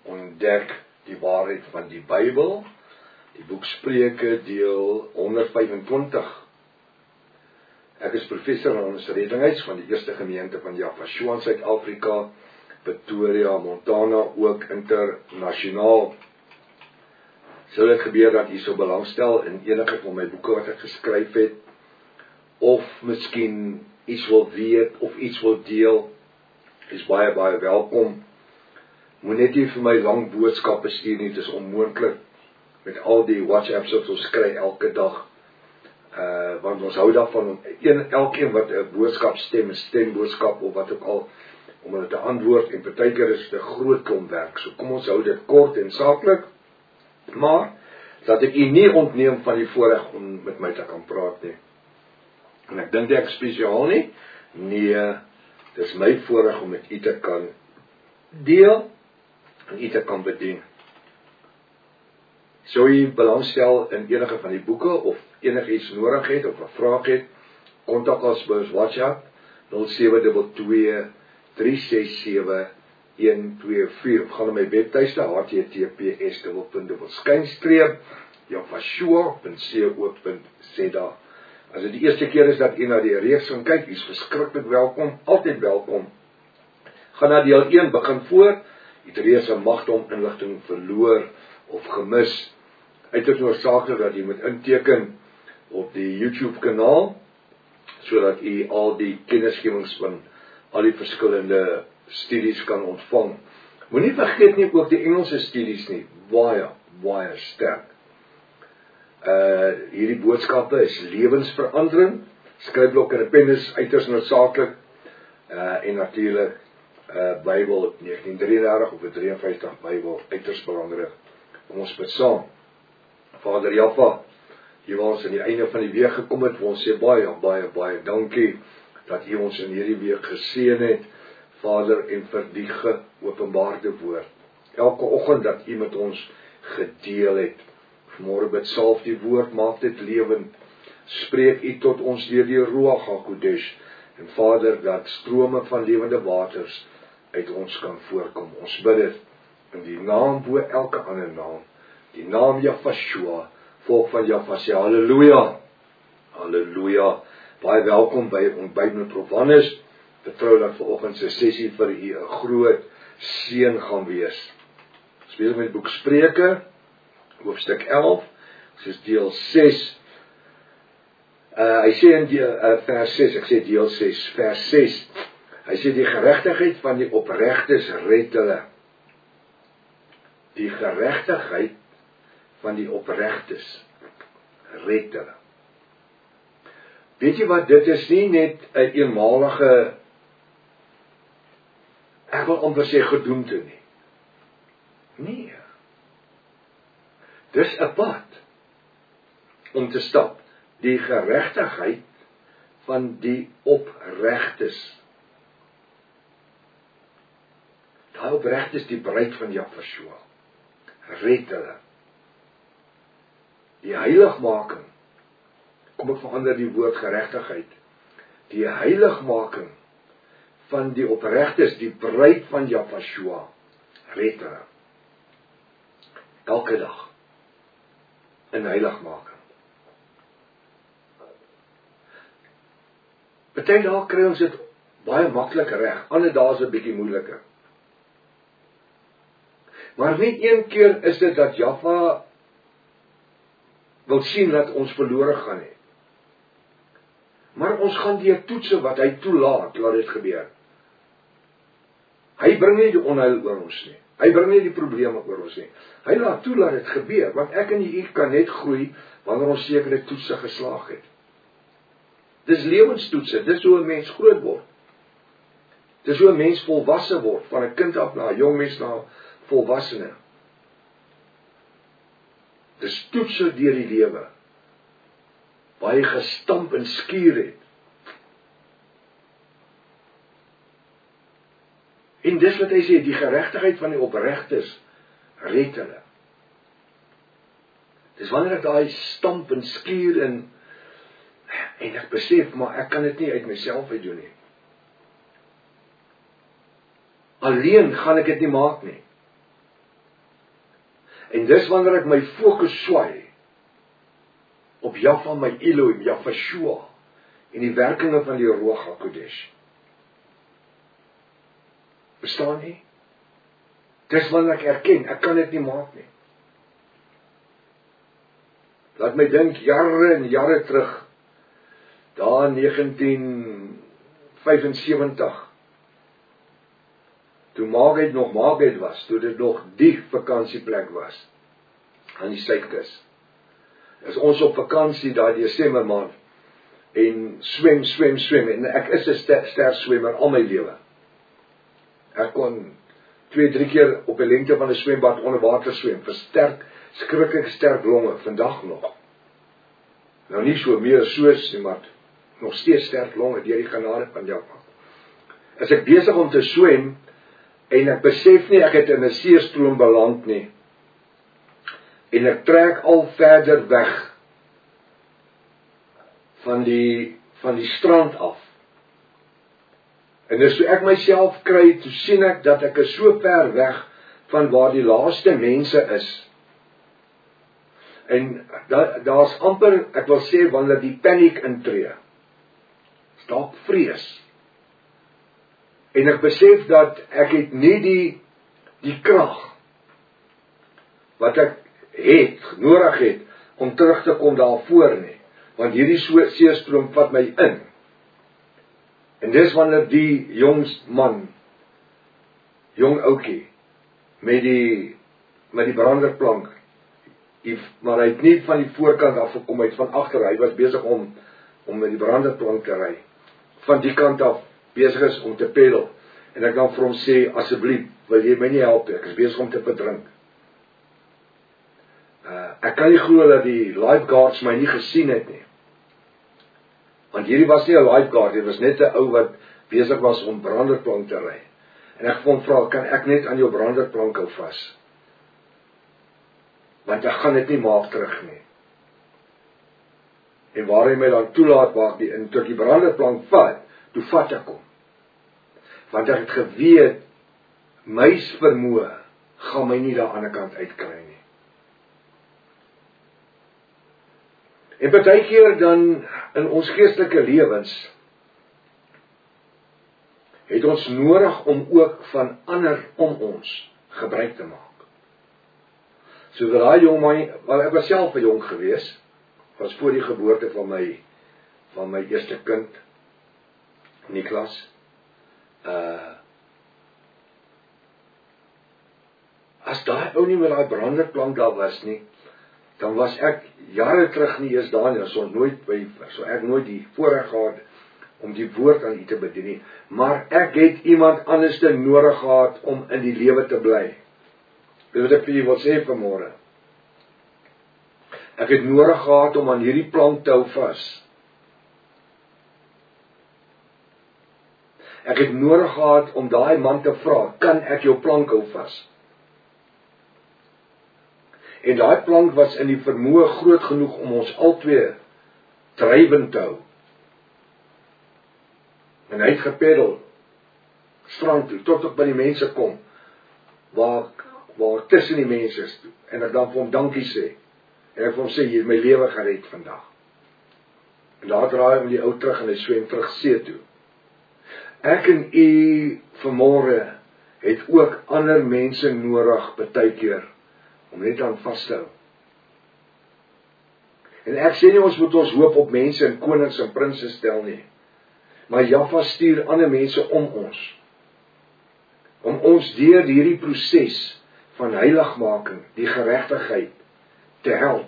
ontdek die waarheid van die Bybel, die boek Spreuke deel 125. Ek is professor aan ons reddingshuis van die eerste gemeente van Javashua in Suid-Afrika, Pretoria, Montana, ook internasionaal. Sou dit gebeur dat jy so belangstel in enige van my boeke wat ek geskryf het, of miskien iets wil weet, of iets wil deel, is baie, baie welkom. Moet net nie vir my lang boodskappe stuur nie, dit is onmoontlik met al die WhatsApps wat ons kry elke dag, want ons hou daarvan, elkeen wat 'n boodskap stem, 'n stemboodskap of wat ook al, om hulle te antwoord, en partykeer is dit 'n groot klomp werk, so kom ons hou dit kort en saaklik, maar, dat ek u nie ontneem van die voorreg om met my te kan praat nie. En ek dink ek spesiaal nie, nee, dit is my voorreg om met u te kan deel, en u te kan bedien. Sou u belangstel in enige van die boeke, of enige iets nodig het, of 'n vraag het, kontak ons by ons WhatsApp, 0722-367-124, of gaan na my webtuiste, https://javashua.co.za. As dit die eerste keer is dat u na die reeks gaan kyk, u is verskriklik welkom, altyd welkom. Gaan na deel 1, begin voor, u het reeds 'n magte om inligting verloor, of gemis, uiters noodsaaklik dat jy moet inteken op die YouTube kanaal, sodat jy al die kennisgewings van al die verskillende studies kan ontvang. Moenie vergeet nie ook die Engelse studies nie, baie, baie sterk. Hierdie boodskappe is lewensverandering, skryfblok en 'n pen is uiters noodsaaklik, en natuurlik Bybel 1933 of 53 Bybel, uiters belangrik. Kom ons bid saam. Vader Jaffa, jy waar ons aan die einde van die week gekom het, ons sê baie, baie, baie dankie, dat jy ons in hierdie week geseën het, Vader, en vir die geopenbaarde woord. Elke oggend dat jy met ons gedeel het. Vanmôre bid salf die woord, maak dit lewend. Spreek u tot ons deur die Ruach HaKodesh. En Vader, dat strome van lewende waters uit ons kan voorkom. Ons bid dit in die naam bo elke ander naam, die naam Javashua, volk van Java sê halleluja, halleluja. Baie welkom by ontbyt met Prof Hannes. Vertrou dat vanoggend se sessie vir u 'n groot seën gaan wees. Ons besig met boek Spreuke, hoofstuk 11, soos deel 6. Hy sê in vers 6, ek sê deel 6, vers 6. Hy sê die geregtigheid van die opregtes red hulle. Die geregtigheid van die opregtes red hulle. Weet jy wat, dit is nie net 'n eenmalige, ek wil amper sê gedoemte nie. Nee. Dis 'n pad om te stap. Die geregtigheid van die opregtes. Daai opregtes, die bruid van Javashua, red hulle. Die heiligmaking, kom ek verander die woord geregtigheid, die heiligmaking van die opregtes, die bruid van Javashua, red hulle. Elke dag in heiligmaking. Party dae kry ons dit baie maklik reg, ander dae is dit 'n bietjie moeiliker. Maar nie een keer is dit dat Jaffa wil sien dat ons verlore gaan nie. Maar ons gaan deur toetse wat hy toelaat, laat dit gebeur. Hy bring nie die onheil oor ons nie. Hy bring nie die probleme oor ons nie. Hy laat toe dat dit gebeur, want ek en jy kan net groei wanneer ons sekere toetse geslaag het. Dis lewenstoetse, dis hoe 'n mens groot word. Dis hoe 'n mens volwasse word, van 'n kind af na 'n jong mens na volwassene. Dis toetse deur die lewe, waar jy gestamp en skuur het. En dis wat hy sê, die geregtigheid van die opregtes red hulle. Dis wanneer ek daai stamp en skuur en ek besef, maar ek kan dit nie uit myself uit doen nie. Alleen gaan ek dit nie maak nie. En dis wanneer ek my fokus swaai op Jahwe my Elohim, Jahwe en die werkinge van die Ruach HaKodesh. Verstaan nie? Dis wanneer ek erken, ek kan dit nie maak nie. Laat my dink, jare en jare terug, daar in 1975, toe Maagheid nog Maagheid was, toe dit nog die vakansieplek was, aan die suidkus. Is ons op vakansie daai Desember maand, en swem, en ek is 'n ster swemmer al my lewe. Ek kon 2-3 keer op die lengte van 'n swembad onder water swem, versterk, skrikkelik sterk longe, vandag nog. Nou nie so meer soos nie, maar nog steeds sterk longe, deur die genade van Jahwe. As ek besig om te swem, en ek besef nie, ek het in 'n seestroom beland nie, en ek trek al verder weg, van die strand af. En as ek myself kry, toe sien ek dat ek is so ver weg van waar die laaste mense is. En daar's amper, ek wil sê, wanneer die paniek intree. Dalk vrees. En ek besef dat ek het nie die krag wat ek nodig het om terug te kom daarvoor nie. Want hierdie seestroom vat my in. En dis wanneer die jong oukie, met die branderplank, maar hy het nie van die voorkant af gekom, hy het van agter, hy was besig om met die branderplank te ry, van die kant af, besig is om te pedal, en ek dan vir hom sê, asseblief, wil jy my nie help, ek is besig om te verdrink. Ek kan nie glo dat die lifeguards my nie gesien het nie. Want hierdie was nie 'n lifeguard, dit was net 'n ou wat besig was om branderplank te ry. En ek kon vra, kan ek net aan jou branderplank hou vas? Want ek gaan dit nie maak terug nie. En waar hy my dan toelaat, waar die branderplank vat, toe vat ek hom. Want ek het geweet, my vermoë gaan my nie daar aan die kant uitkry nie. En partykeer dan in ons geestelike lewens het ons nodig om ook van ander om ons gebruik te maak. So daai jong man, wel ek was self 'n jong gewees, was voor die geboorte van my eerste kind, Niklas. As daai ou nie met daai branderplank daar was nie, dan was ek jare terug nie eers daar nie, so ek nooit die voorreg gehad om die woord aan u te bedien nie, maar ek het iemand anders nodig gehad om in die lewe te bly. Dit wat ek vir u wil sê vanmôre. Ek het nodig gehad om aan hierdie plank te hou vas. Ek het nodig gehad om daai man te vra, kan ek jou plank hou vas? En daai plank was in die vermoë groot genoeg om ons albei drywend te hou. En hy het gepeddel strand toe, tot op by die mense kom, waar tussen die mense is toe. En ek dan vir hom dankie sê. En ek vir hom sê, jy het my lewe gered vandag. En daar draai hom die ou terug en hy swem terug see toe. Ek en u vanmôre het ook ander mense nodig partykeer om net aan vas te hou. En ek sê nie ons moet ons hoop op mense en konings en prinses stel nie. Maar Jahwe stuur ander mense om ons deur hierdie proses van heiligmaking, die geregtigheid, te help.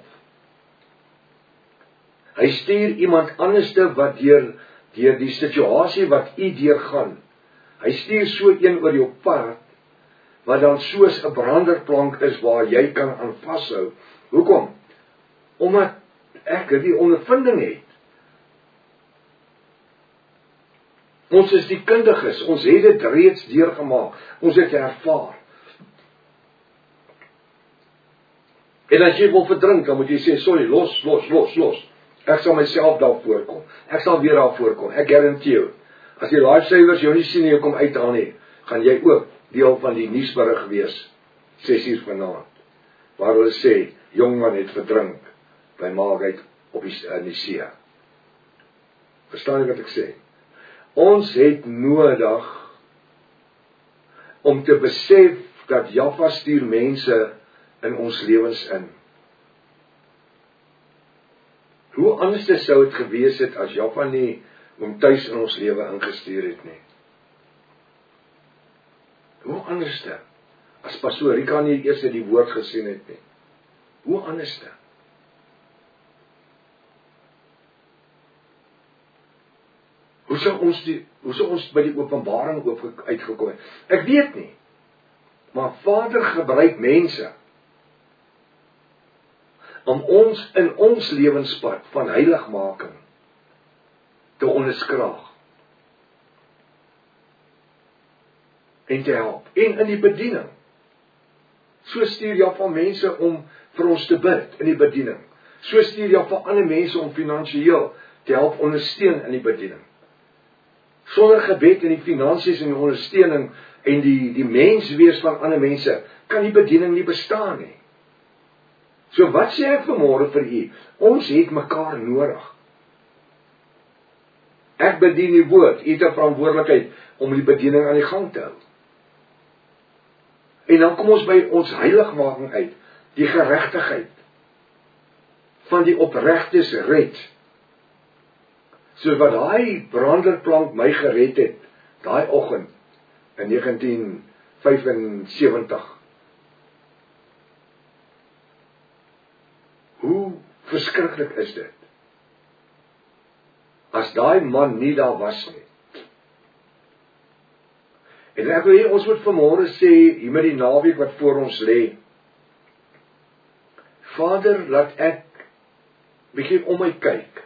Hy stuur iemand anderste wat deur die situasie wat u deurgaan, hy stuur so een oor jou pad, wat dan soos 'n branderplank is waar jy kan aan vashou. Hoekom? Omdat ek die ondervinding het. Ons is die kundiges, ons het dit reeds deurgemaak, ons het ervaar. En as jy wil verdrink, dan moet jy sê, sorry, los. Ek sal myself daar voorkom. Ek sal weer daar voorkom. Ek garandeer jou. As die lifesavers jou nie sien en jou kom uithaal nie, gaan jy ook deel van die nuusberig wees, 6 uur vanaand. waar hulle sê, jongman het verdrink by Margate op die see. Verstaan jy wat ek sê? Ons het nodig om te besef dat Jaffa stuur mense in ons lewens in. Hoe anders sou dit gewees het as Jaffa nie om tuis in ons lewe ingestuur het nie? Hoe anders as Pastoor Rika nie eers die woord gesien het nie? Hoe anders? Hoe sou ons by die openbaring uitgekom het? Ek weet nie. Maar Vader gebruik mense om ons in ons lewenspad van heiligmaking te onderskraag en te help, en in die bediening. So stuur Jaffa mense om vir ons te bid in die bediening. So stuur Jaffa ander mense om finansiëel te help ondersteun in die bediening. Sonder gebed en die finansies en die ondersteuning en die menswees van ander mense kan die bediening nie bestaan nie. So wat sê ek vanmôre vir u? Ons het mekaar nodig. Ek bedien die woord, u het 'n verantwoordelikheid om die bediening aan die gang te hou. En dan kom ons by ons heiligmaking uit, die geregtigheid van die opregtes red. So wat daai branderplank my gered het, daai oggend in 1975. Hoe verskriklik is dit? As daai man nie daar was nie. En ek wil hier, ons moet vanmôre sê, hier met die naweek wat voor ons lê, Vader, laat ek bietjie om my kyk.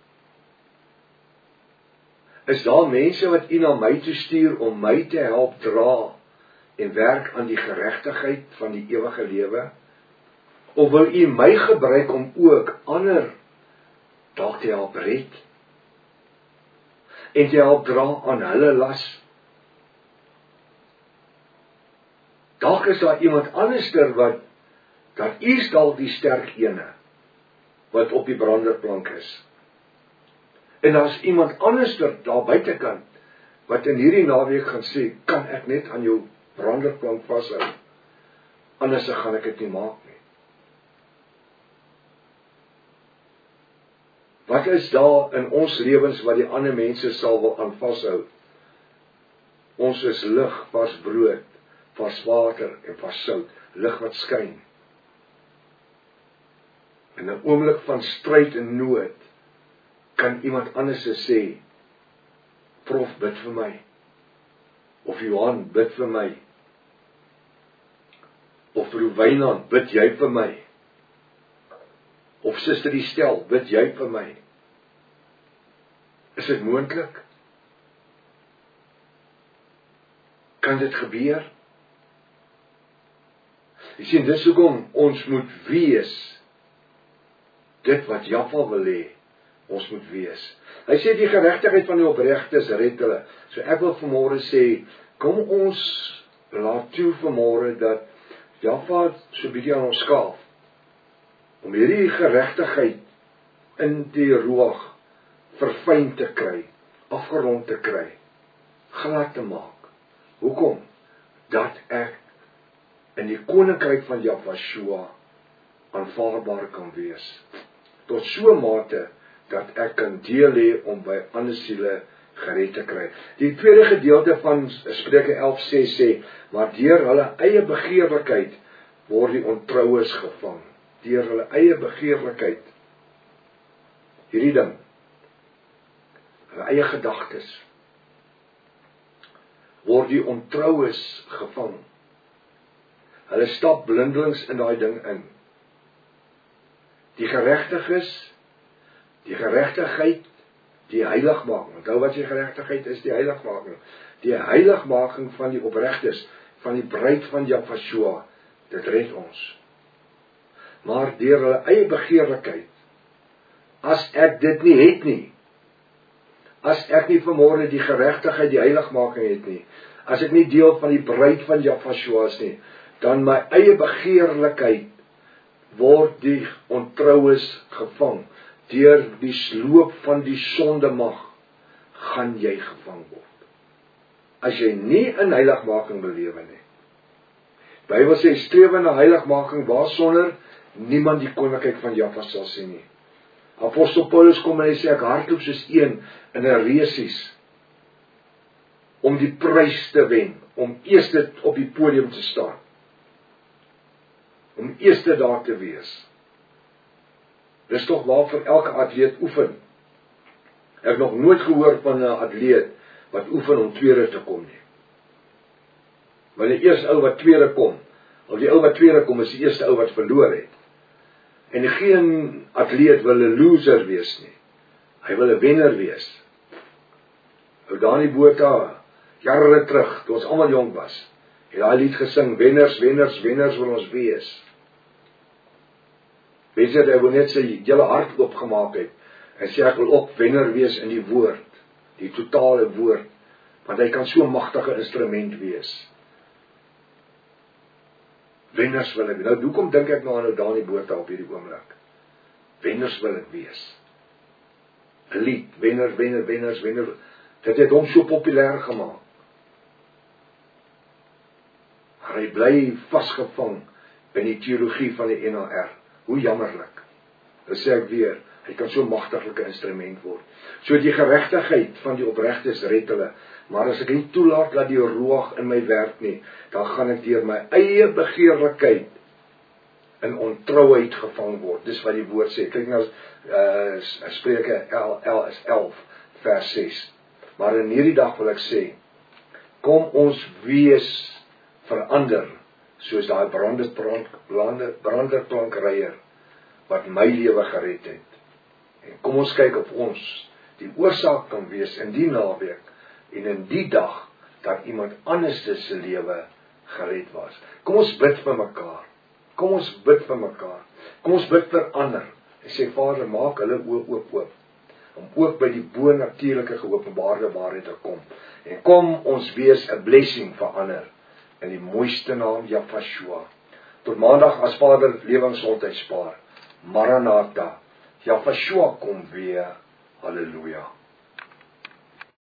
Is daar mense wat u na my toe stuur om my te help dra en werk aan die geregtigheid van die ewige lewe? Of wil u my gebruik om ook ander dalk te help red? En te help dra aan hulle las? Dalk is daar iemand anderster wat, dat u is dalk die sterk ene, wat op die branderplank is. En daar is iemand anderster daar buitekant, wat in hierdie naweek gaan sê, kan ek net aan jou branderplank vashou, anders gaan ek dit nie maak nie. Wat is daar in ons lewens wat die ander mense sal wil aan vashou? Ons is lig, vars brood, vars water en vars sout, lig wat skyn. In 'n oomblik van stryd en nood, kan iemand anders sê, Prof, bid vir my. Of Johan, bid vir my. Of Broer Wynand, bid jy vir my. Of Suster Estel, bid jy vir my. Is dit moontlik? Kan dit gebeur? Jy sien, dis hoekom ons moet wees, dit wat Jaffa wil hê, ons moet wees. Hy sê die geregtigheid van die opregtes red hulle. So ek wil vanmôre sê, kom ons laat toe vanmôre dat Jaffa so bietjie aan ons skaaf, om hierdie geregtigheid in die ruach verfyn te kry, afgerond te kry, glad te maak. Hoekom? Dat ek in die koninkryk van Jahweh aanvaarbaar kan wees. Tot so mate dat ek kan deel hê om by ander siele gered te kry. Die tweede gedeelte van Spreuke 11:6 sê, maar deur hulle eie begeerlikheid word die ontroues gevang. Deur hulle eie begeerlikheid. Hierdie ding. Hulle eie gedagtes. Word die ontroues gevang. Hulle stap blindelings in daai ding in. Die geregtiges, die geregtigheid, die heiligmaking. Onthou wat die geregtigheid is, die heiligmaking. Die heiligmaking van die opregtes, van die bruid van Jahweh, dit red ons. Maar deur hulle eie begeerlikheid, as ek dit nie het nie, as ek nie vanmôre die geregtigheid, die heiligmaking het nie, as ek nie deel van die bruid van Jahweh is nie, dan my eie begeerlikheid word die ontroues gevang. Deur die sloop van die sondemag gaan jy gevang word. As jy nie in heiligmaking belewe nie. Die Bybel sê streef na heiligmaking waarsonder niemand die koninkryk van Jahwe sal sien nie. Apostel Paulus kom en hy sê ek hardloop soos een in 'n resies om die prys te wen, om eers op die podium te staan. Om eers daar te wees. Dis tog waarvoor elke atleet oefen. Ek het nog nooit gehoor van 'n atleet wat oefen om tweede te kom nie. Want die eerste ou wat tweede kom, of die ou wat tweede kom is die eerste ou wat verloor het. En geen atleet wil 'n loser wees nie. Hy wil 'n wenner wees. Ou Dani Botha, jare terug, toe ons almal jonk was, het daai lied gesing, wenners, wenners, wenners wil ons wees. Weet jy, hy wil net sy hele hart oopgemaak het, en sê ek wil ook wenner wees in die woord, die totale woord, want hy kan so 'n magtige instrument wees. Wenners wil ek, nou hoekom dink ek nou aan Dani Botha op hierdie oomblik? Wenners wil ek wees. 'n Lied, wenner, wenner, wenners, wenner, dit het hom so populêr gemaak. Maar hy bly vasgevang in die teologie van die NAR. Hoe jammerlik. Dan sê ek weer, hy kan so 'n magtige instrument word. So die geregtigheid van die opregtes red hulle, maar as ek nie toelaat dat die ruach in my werk nie, dan gaan ek deur my eie begeerlikheid in ontrouheid gevang word. Dis wat die woord sê. Kyk nou Spreuke 11 vers 6. Maar in hierdie dag wil ek sê, kom ons wees verander, soos daai branderplankryer wat my lewe gered het. En kom ons kyk of ons die oorsaak kan wees in die naweek en in die dag dat iemand anders se lewe gered was. Kom ons bid vir mekaar. Kom ons bid vir mekaar. Kom ons bid vir ander. En sê Vader, maak hulle oop. Om ook by die bo-natuurlike geopenbaarde waarheid te kom. En kom ons wees 'n blessing vir ander. In die mooiste naam Jahwe. Tot maandag as Vader lewensgesondheid spaar. Maranatha. Jahwe kom weer. Halleluja.